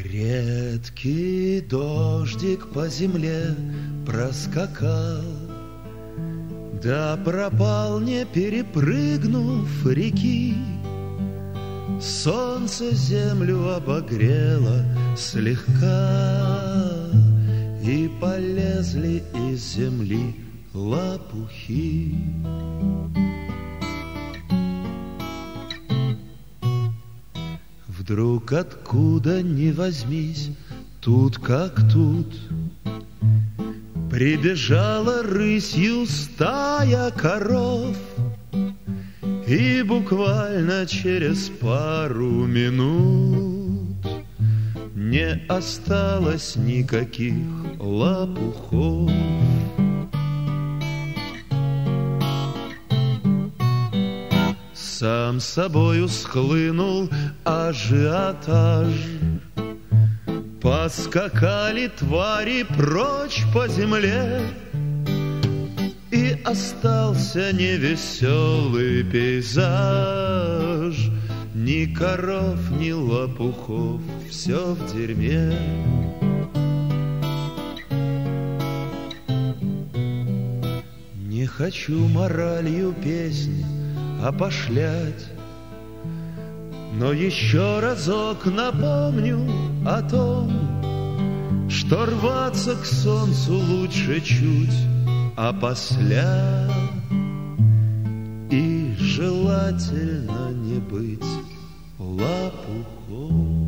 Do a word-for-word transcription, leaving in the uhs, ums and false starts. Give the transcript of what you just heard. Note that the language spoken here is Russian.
Редкий дождик по земле проскакал, да пропал, не перепрыгнув реки. Солнце землю обогрело слегка, и полезли из земли лопухи. Вдруг откуда ни возьмись, тут как тут, прибежала рысью стая коров, и буквально через пару минут не осталось никаких лопухов. Сам собою схлынул ажиотаж, поскакали твари прочь по земле, и остался невеселый пейзаж. Ни коров, ни лопухов, все в дерьме. Не хочу моралью песни опошлять, но еще разок напомню о том, что рваться к солнцу лучше чуть опосля, и желательно не быть лопухом.